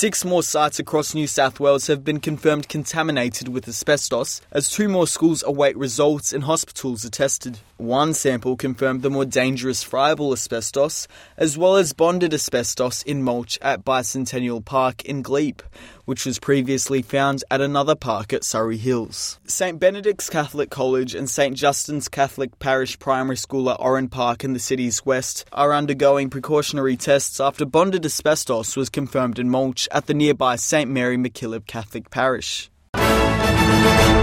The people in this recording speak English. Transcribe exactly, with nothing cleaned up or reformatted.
Six more sites across New South Wales have been confirmed contaminated with asbestos, as two more schools await results and hospitals are tested. One sample confirmed the more dangerous friable asbestos, as well as bonded asbestos in mulch at Bicentennial Park in Glebe, which was previously found at another park at Surrey Hills. St Benedict's Catholic College and St Justin's Catholic Parish Primary School at Oran Park in the city's west are undergoing precautionary tests after bonded asbestos was confirmed in mulch at the nearby St Mary MacKillop Catholic Parish.